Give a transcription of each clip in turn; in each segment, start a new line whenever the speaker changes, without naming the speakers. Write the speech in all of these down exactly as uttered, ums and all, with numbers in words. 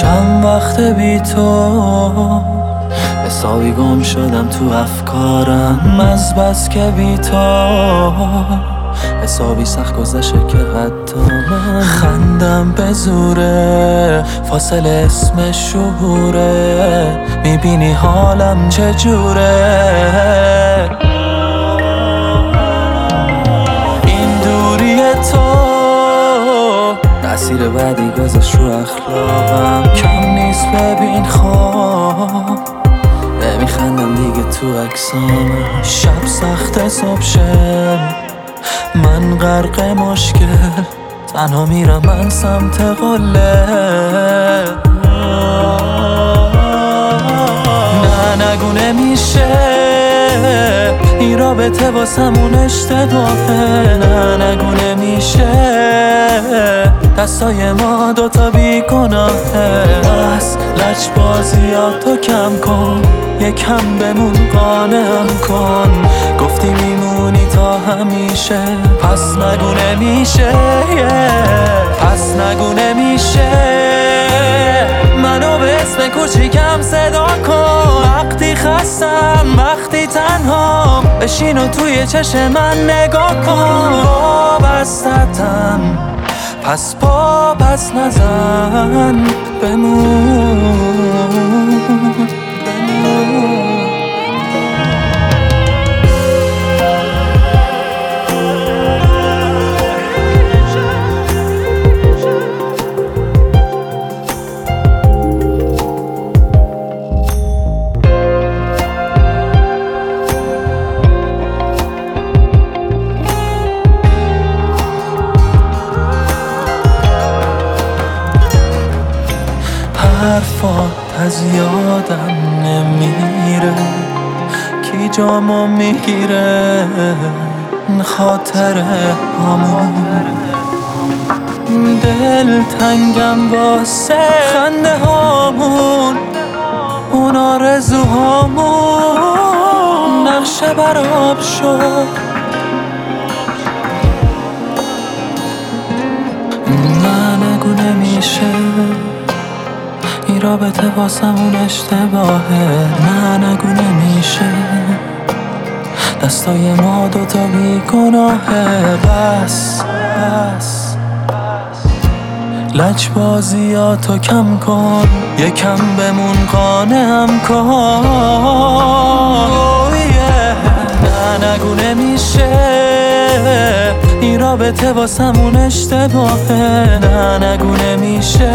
چند وقت بی تو حسابی گم شدم تو افکارم، از بس که بی تو حسابی سخت گذشته که حتی من خندم به زوره، فاصله اسم شهوره، میبینی حالم چجوره. این دوری تو تأثیر بعدی گذاشت رو اخلاقم، کم نیست ببین خواب نمیخندم دیگه تو عکسام. شب سخت صبح شه من غرق مشکل، تنها میرم من سمت قله. نه نگو نمیشه، این رابطه واسمون اشتباهه. نه نگو نمیشه، دستای ما دوتا بی گناهه. بس لج بازیاتو کم کن، یکم بمون قانعم کن. گفتی میمونی تا همیشه، پس نگو نمیشه. پس نگو نمیشه، منو به اسم کوچیکم صدا کن. وقتی خستم وقتی تنهام، بشین و توی چشم من نگاه کن. وابستم پس با پس نزن، بمون بمون. حرفات از یادم نمیره، کی جامو میگیره خاطره همون. دل تنگم واسه خنده هامون، اون آرزوهامون نقشه براب شد. نه نگو نمیشه، این رابطه واسمون اشتباهه. نه نگو نمیشه، دستای ما دوتا بی گناهه. بس بس لج بازیاتو کم کن، یکم بمون قانعم کن. oh yeah. نه نگو نمیشه، این رابطه واسمون اشتباهه. نه نگو نمیشه،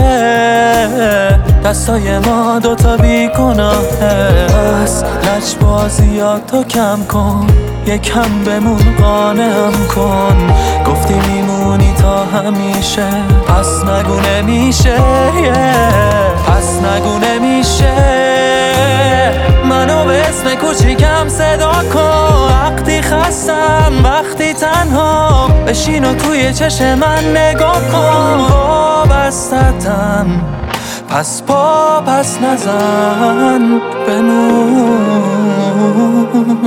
دستای ما دوتا بی گناهه. بس لج بازیاتو کم کن، یکم بمون قانعم کن. گفتی میمونی تا همیشه، پس نگو نمیشه. پس نگو نمیشه، منو به اسم کوچیکم صدا کن. وقتی خستم وقتی تنها، بشین و توی چشم من نگاه کن. وابستم پس با پس نزن، بمون.